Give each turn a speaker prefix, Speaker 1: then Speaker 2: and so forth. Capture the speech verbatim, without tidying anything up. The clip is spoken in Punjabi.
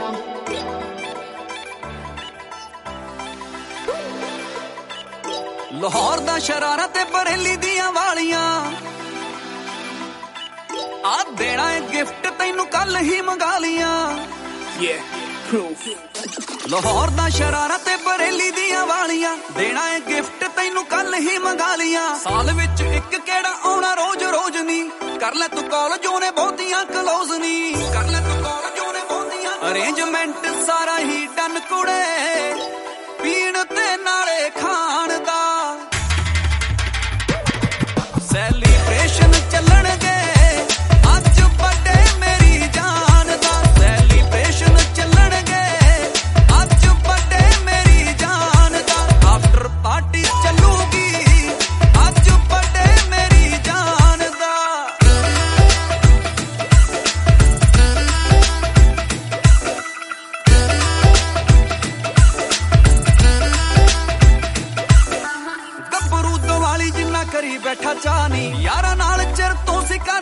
Speaker 1: ਲਾਹੌਰ ਦਾ ਸ਼ਰਾਰਾ ਤੇ ਬਰੇਲੀ ਦੀਆਂ ਵਾਲੀਆਂ ਆ ਦੇਣਾ ਏ ਗਿਫਟ ਤੈਨੂੰ ਕੱਲ ਹੀ ਮੰਗਾ ਲੀਆਂ। ਲਾਹੌਰ ਦਾ ਸ਼ਰਾਰਾ ਤੇ ਬਰੇਲੀ ਦੀਆਂ ਵਾਲੀਆਂ ਦੇਣਾ ਏ ਗਿਫਟ ਤੈਨੂੰ ਕੱਲ ਹੀ ਮੰਗਾ ਲੀਆਂ। ਸਾਲ ਵਿੱਚ ਇੱਕ ਕਿਹੜਾ ਆਉਣਾ ਰੋਜ਼ ਰੋਜ਼ ਨੀ, ਕਰ ਲੈ ਤੂੰ ਕਾਲ ਜੋ ਨੇ ਬਹੁਤੀਆਂ ਕਲੋਜ਼ ਨੀ, ਕਰ ਲੈ ਤੂੰ ਕਾਲ ਜੋ ਨੇ ਬਹੁਤੀਆਂ। ਅਰੇਂਜਮੈਂਟ ਸਾਰਾ ਹੀ ਡਨ ਕੁੜੇ, ਪੀਣ ਤੇ ਨਾਲੇ ਖਾਣ ਦਾ ਸੈਲੀਬ੍ਰੇਸ਼ਨ ਚੱਲਣਗੇ ਅੱਜ ਬਰਥਡੇ ਮੇਰੀ ਜਾਨ ਦਾ, ਸੈਲੀਬ੍ਰੇਸ਼ਨ ਚੱਲਣਗੇ ਅੱਜ ਬਰਥਡੇ ਮੇਰੀ ਜਾਨ ਦਾ। ਆਫਟਰ ਪਾਰਟੀ ਚੱਲੂਗੀ ਅੱਜ ਬਰਥਡੇ ਮੇਰੀ ਜਾਨ ਦਾ। ਗੱਭਰੂ ਦੀਵਾਲੀ ਜਿੰਨਾ ਕਰੀ ਬੈਠਾ ਚਾਹ ਨੀ, ਯਾਰਾਂ ਨਾਲ ਚਿਰ ਤੋਂ ਸੀ ਕਰ